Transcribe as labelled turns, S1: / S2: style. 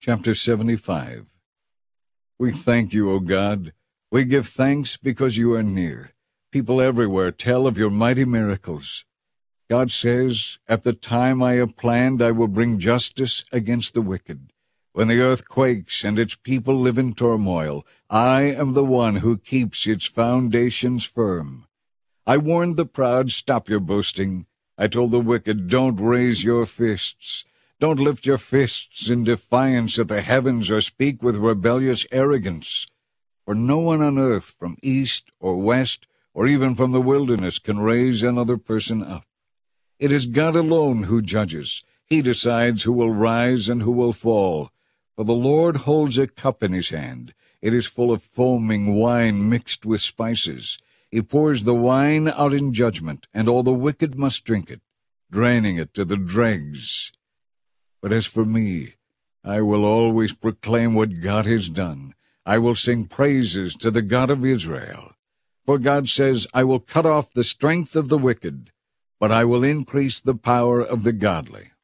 S1: Chapter 75. We thank you, O God. We give thanks because you are near. People everywhere tell of your mighty miracles. God says, "At the time I have planned, I will bring justice against the wicked. When the earth quakes and its people live in turmoil, I am the one who keeps its foundations firm. I warned the proud, stop your boasting. I told the wicked, don't raise your fists. Don't lift your fists in defiance at the heavens or speak with rebellious arrogance. For no one on earth, from east or west, or even from the wilderness, can raise another person up. It is God alone who judges. He decides who will rise and who will fall. For the Lord holds a cup in his hand. It is full of foaming wine mixed with spices. He pours the wine out in judgment, and all the wicked must drink it, draining it to the dregs. But as for me, I will always proclaim what God has done. I will sing praises to the God of Israel. For God says, I will cut off the strength of the wicked, but I will increase the power of the godly.